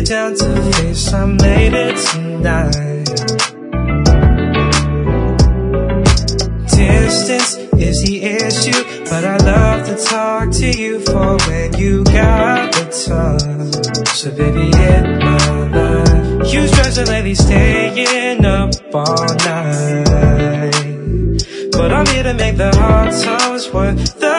it down to face, I made it tonight. Distance is the issue, but I love to talk to you for when you got the time. So baby, hit my line. You stressing lately, staying up all night, but I'm here to make the hard times worth the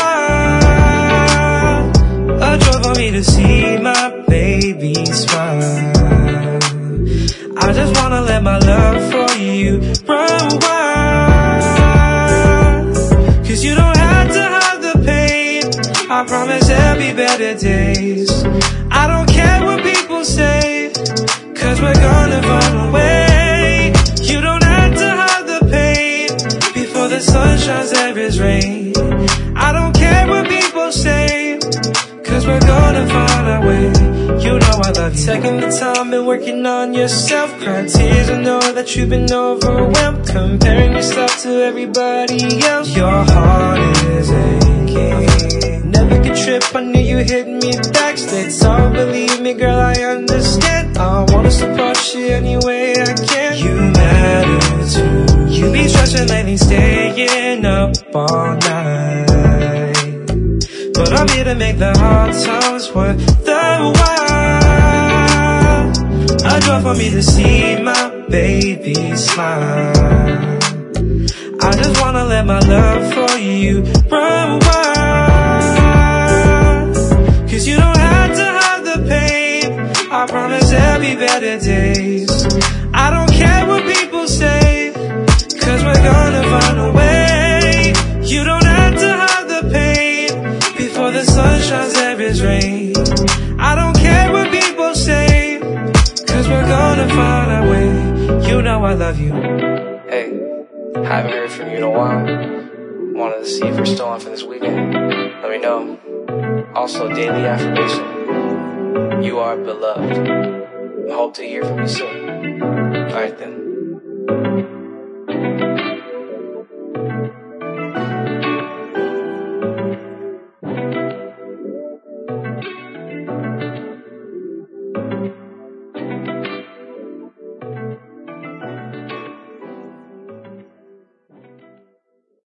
while. A joy for me to see my baby smile. I just wanna let my love for you run wild, 'cause you don't have to hide the pain. I promise there'll be better days. I don't care what people say, 'cause we're gonna find a way. You don't have to hide the pain. Before the sun shines, there is rain. I don't care what people say, 'cause we're gonna find our way. You know I love you. Taking the time and working on yourself. Crying tears, I know that you've been overwhelmed, comparing yourself to everybody else. Your heart is aching. Never could trip, I knew you hit me backstage. So believe me, girl, I understand. I wanna support you any way I can. You matter too. You be stressing lately, staying up all night, but I'm here to make the hard times worth the while. A joy for me to see my baby smile. I just wanna let my love for you run wild, 'cause you don't have to hide the pain. I promise there'll be better days. I don't care what people say, 'cause we're gonna find a way. You don't have to hide the pain. Before the sun shines, there is rain. I don't care what people say, 'cause we're gonna find our way. You know I love you. Hey, haven't heard from you in a while. Wanted to see if you're still on for this weekend. Let me know. Also, daily affirmation: you are beloved. I hope to hear from you soon. Alright then.